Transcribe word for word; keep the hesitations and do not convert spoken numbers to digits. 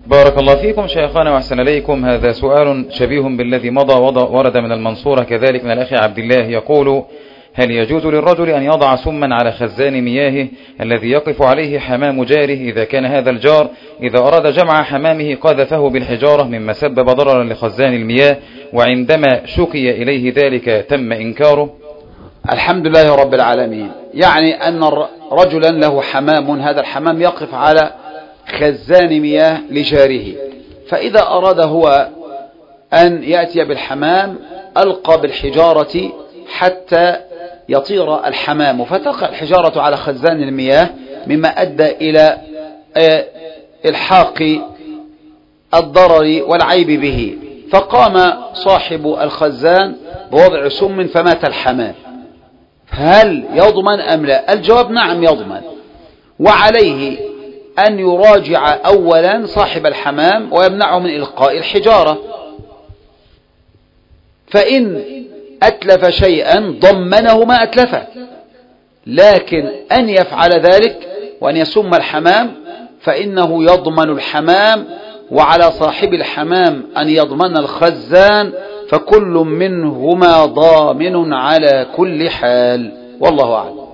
بارك الله فيكم شيخنا وأحسن إليكم. هذا سؤال شبيه بالذي مضى ورد من المنصورة كذلك من الأخ عبد الله يقول: هل يجوز للرجل أن يضع سما على خزان مياهه الذي يقف عليه حمام جاره إذا كان هذا الجار إذا أراد جمع حمامه قذفه بالحجارة مما سبب ضررا لخزان المياه، وعندما شكي إليه ذلك تم إنكاره؟ الحمد لله رب العالمين. يعني أن رجلا له حمام، هذا الحمام يقف على خزان مياه لجاره، فإذا أراد هو أن يأتي بالحمام ألقى بالحجارة حتى يطير الحمام، فتقع الحجارة على خزان المياه مما أدى إلى إلحاق الضرر والعيب به، فقام صاحب الخزان بوضع سم فمات الحمام. هل يضمن أم لا؟ الجواب نعم يضمن، وعليه أن يراجع أولا صاحب الحمام ويمنعه من إلقاء الحجارة، فإن أتلف شيئا ضمنه ما أتلفه، لكن أن يفعل ذلك وأن يسم الحمام فإنه يضمن الحمام، وعلى صاحب الحمام أن يضمن الخزان، فكل منهما ضامن على كل حال، والله أعلم.